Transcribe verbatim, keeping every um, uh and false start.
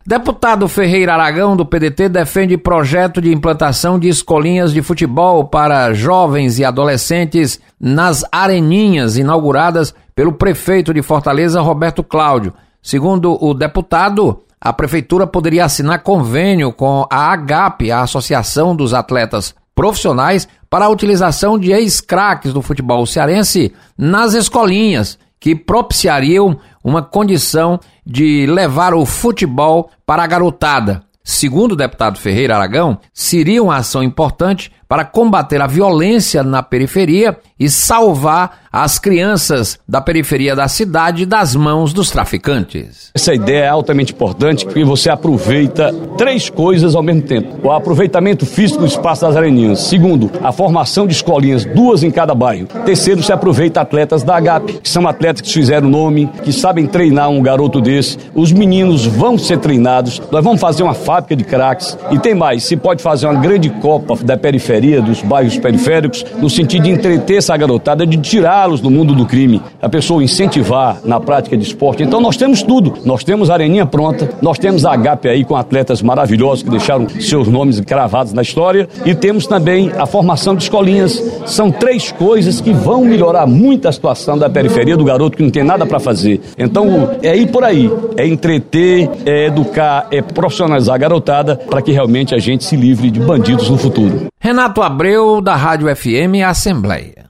Deputado Ferreira Aragão, do P D T, defende projeto de implantação de escolinhas de futebol para jovens e adolescentes nas Areninhas, inauguradas pelo prefeito de Fortaleza, Roberto Cláudio. Segundo o deputado, a prefeitura poderia assinar convênio com a AGAP, a Associação dos Atletas Profissionais, para a utilização de ex-craques do futebol cearense nas escolinhas, que propiciariam uma condição de levar o futebol para a garotada. Segundo o deputado Ferreira Aragão, seria uma ação importante para combater a violência na periferia e salvar as crianças da periferia da cidade das mãos dos traficantes. Essa ideia é altamente importante porque você aproveita três coisas ao mesmo tempo. O aproveitamento físico do espaço das Areninhas. Segundo, a formação de escolinhas, duas em cada bairro. Terceiro, se aproveita atletas da AGAP, que são atletas que fizeram nome, que sabem treinar um garoto desse. Os meninos vão ser treinados, nós vamos fazer uma fábrica de craques e tem mais, se pode fazer uma grande copa da periferia, dos bairros periféricos, no sentido de entreter essa garotada, de tirá-los do mundo do crime, a pessoa incentivar na prática de esporte. Então nós temos tudo, nós temos a Areninha pronta, nós temos a AGAP aí com atletas maravilhosos que deixaram seus nomes cravados na história e temos também a formação de escolinhas. São três coisas que vão melhorar muito a situação da periferia, do garoto que não tem nada para fazer. Então é ir por aí, é entreter, é educar, é profissionalizar a garotada para que realmente a gente se livre de bandidos no futuro. Renato Abreu, da Rádio F M Assembleia.